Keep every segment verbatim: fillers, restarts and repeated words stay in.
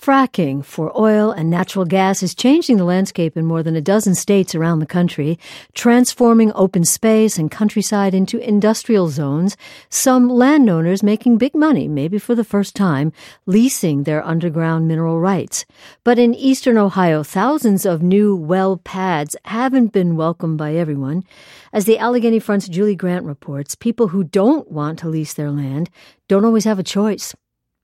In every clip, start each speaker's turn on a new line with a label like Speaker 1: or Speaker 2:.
Speaker 1: Fracking for oil and natural gas is changing the landscape in more than a dozen states around the country, transforming open space and countryside into industrial zones, some landowners making big money, maybe for the first time, leasing their underground mineral rights. But in eastern Ohio, thousands of new well pads haven't been welcomed by everyone. As the Allegheny Front's Julie Grant reports, people who don't want to lease their land don't always have a choice.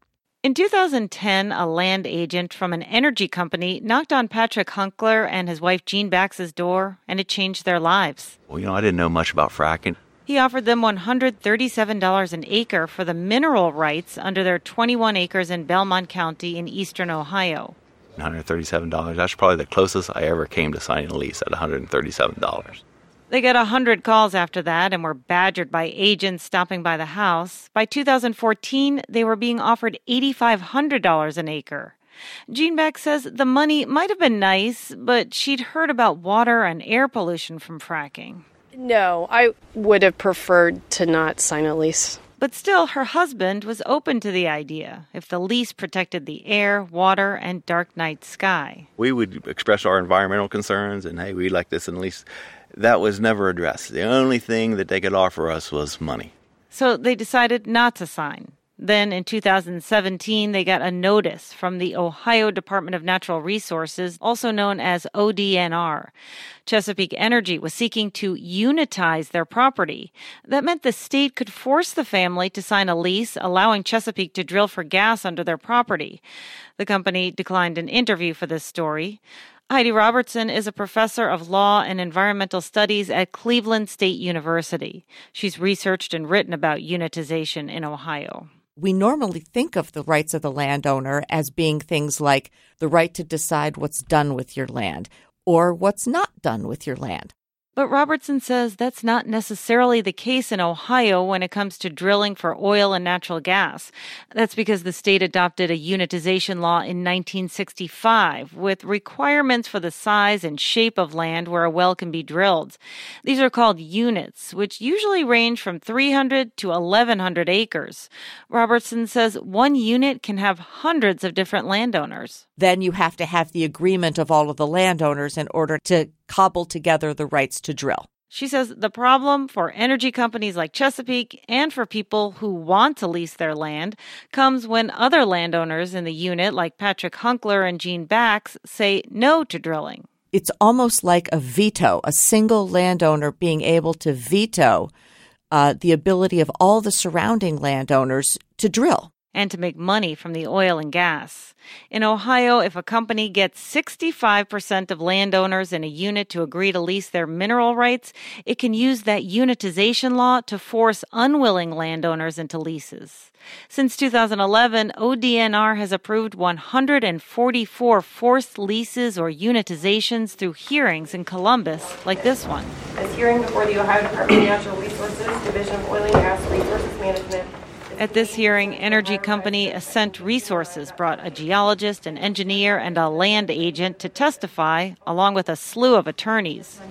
Speaker 2: In two thousand ten, a land agent from an energy company knocked on Patrick Hunkler and his wife Jean Bax's door, and it changed their lives.
Speaker 3: Well, you know, I didn't know much about fracking.
Speaker 2: He offered them one hundred thirty-seven dollars an acre for the mineral rights under their twenty-one acres in Belmont County in eastern Ohio.
Speaker 3: one hundred thirty-seven dollars, that's probably the closest I ever came to signing a lease at one hundred thirty-seven dollars.
Speaker 2: They got one hundred calls after that and were badgered by agents stopping by the house. By two thousand fourteen, they were being offered eight thousand five hundred dollars an acre. Jean Bax says the money might have been nice, but she'd heard about water and air pollution from fracking.
Speaker 4: No, I would have preferred to not sign a lease.
Speaker 2: But still, her husband was open to the idea if the lease protected the air, water, and dark night sky.
Speaker 3: We would express our environmental concerns, and hey, we like this in the lease. That was never addressed. The only thing that they could offer us was money.
Speaker 2: So they decided not to sign. Then in two thousand seventeen, they got a notice from the Ohio Department of Natural Resources, also known as O D N R. Chesapeake Energy was seeking to unitize their property. That meant the state could force the family to sign a lease allowing Chesapeake to drill for gas under their property. The company declined an interview for this story. Heidi Robertson is a professor of law and environmental studies at Cleveland State University. She's researched and written about unitization in Ohio.
Speaker 5: We normally think of the rights of the landowner as being things like the right to decide what's done with your land or what's not done with your land.
Speaker 2: But Robertson says that's not necessarily the case in Ohio when it comes to drilling for oil and natural gas. That's because the state adopted a unitization law in nineteen sixty-five with requirements for the size and shape of land where a well can be drilled. These are called units, which usually range from three hundred to eleven hundred acres. Robertson says one unit can have hundreds of different landowners.
Speaker 5: Then you have to have the agreement of all of the landowners in order to cobble together the rights to drill.
Speaker 2: She says the problem for energy companies like Chesapeake and for people who want to lease their land comes when other landowners in the unit, like Patrick Hunkler and Jean Bax, say no to drilling.
Speaker 5: It's almost like a veto, a single landowner being able to veto uh, the ability of all the surrounding landowners to drill.
Speaker 2: And to make money from the oil and gas. In Ohio, if a company gets sixty-five percent of landowners in a unit to agree to lease their mineral rights, it can use that unitization law to force unwilling landowners into leases. Since two thousand eleven, O D N R has approved one hundred forty-four forced leases or unitizations through hearings in Columbus, like this one.
Speaker 6: This hearing before the Ohio Department of Natural Resources, Division of Oil and Gas Resources Management.
Speaker 2: At this hearing, energy company Ascent Resources brought a geologist, an engineer, and a land agent to testify, along with a slew of attorneys.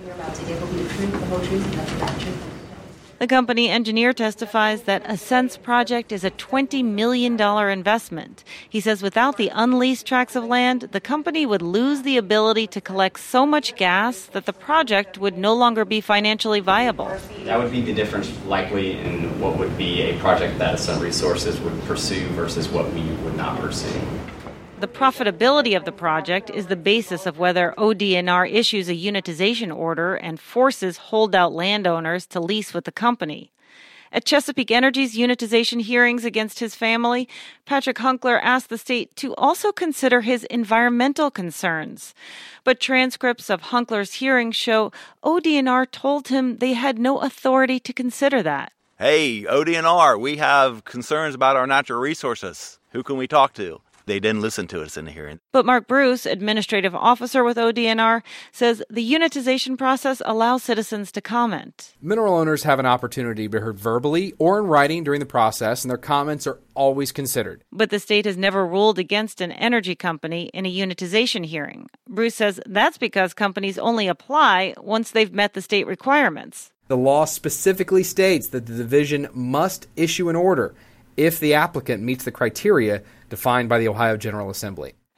Speaker 2: The company engineer testifies that Ascent's project is a twenty million dollars investment. He says without the unleased tracts of land, the company would lose the ability to collect so much gas that the project would no longer be financially viable.
Speaker 7: That would be the difference likely in what would be a project that Ascent Resources would pursue versus what we would not pursue.
Speaker 2: The profitability of the project is the basis of whether O D N R issues a unitization order and forces holdout landowners to lease with the company. At Chesapeake Energy's unitization hearings against his family, Patrick Hunkler asked the state to also consider his environmental concerns. But transcripts of Hunkler's hearings show O D N R told him they had no authority to consider that.
Speaker 3: Hey, O D N R, we have concerns about our natural resources. Who can we talk to? They didn't listen to us in the hearing.
Speaker 2: But Mark Bruce, administrative officer with O D N R, says the unitization process allows citizens to comment.
Speaker 8: Mineral owners have an opportunity to be heard verbally or in writing during the process, and their comments are always considered.
Speaker 2: But the state has never ruled against an energy company in a unitization hearing. Bruce says that's because companies only apply once they've met the state requirements.
Speaker 8: The law specifically states that the division must issue an order if the applicant meets the criteria defined by the Ohio General Assembly.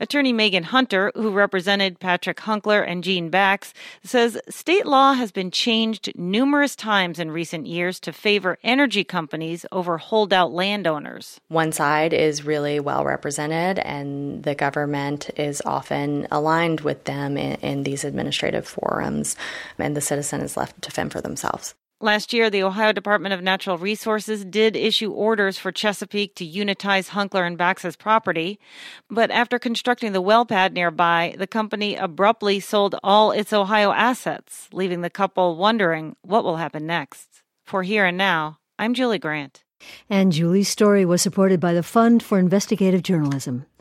Speaker 2: Attorney Megan Hunter, who represented Patrick Hunkler and Gene Bax, says state law has been changed numerous times in recent years to favor energy companies over holdout landowners.
Speaker 9: One side is really well represented, and the government is often aligned with them in, in these administrative forums, and the citizen is left to fend for themselves.
Speaker 2: Last year, the Ohio Department of Natural Resources did issue orders for Chesapeake to unitize Hunkler and Bax's property. But after constructing the well pad nearby, the company abruptly sold all its Ohio assets, leaving the couple wondering what will happen next. For Here and Now, I'm Julie Grant.
Speaker 1: And Julie's story was supported by the Fund for Investigative Journalism.